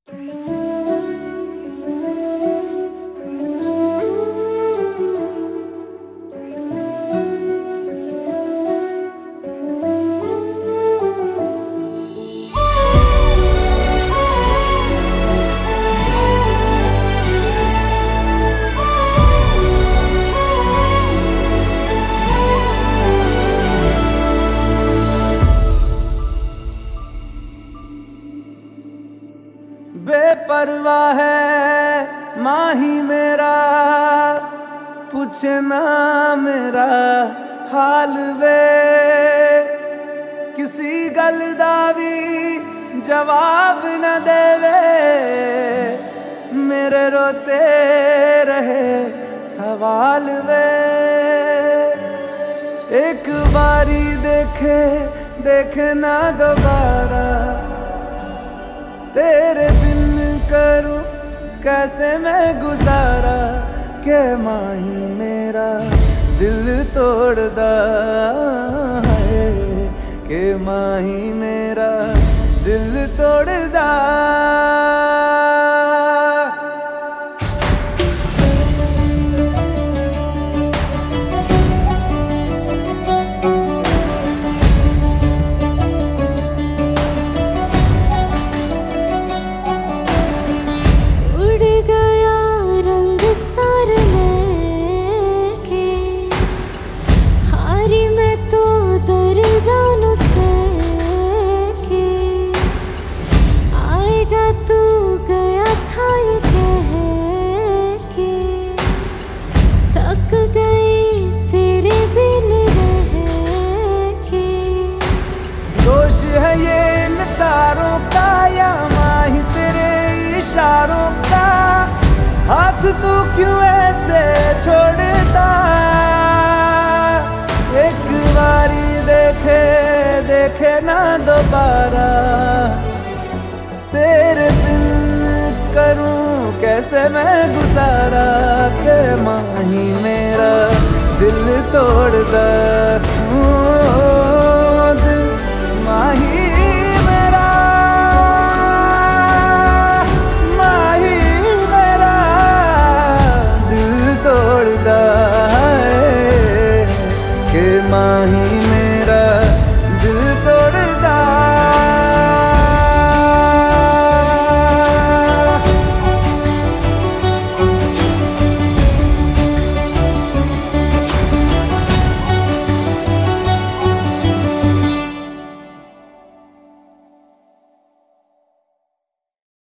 बेपरवाह है माही मेरा, पूछे ना मेरा हाल वे। किसी गल दा भी जवाब न देवे, मेरे रोते रहे सवाल वे। एक बारी देखे देखे ना दोबारा, तेरे बिन करूं कैसे मैं गुजारा। के माही मेरा दिल तोड़दा है, के माही मेरा दिल तोड़दा। ये इन तारों का या माही तेरे इशारों का, हाथ तू क्यों ऐसे छोड़ता। एक बारी देखे देखे ना दोबारा, तेरे बिन करूं कैसे मैं गुजारा। के माही मेरा दिल तोड़दा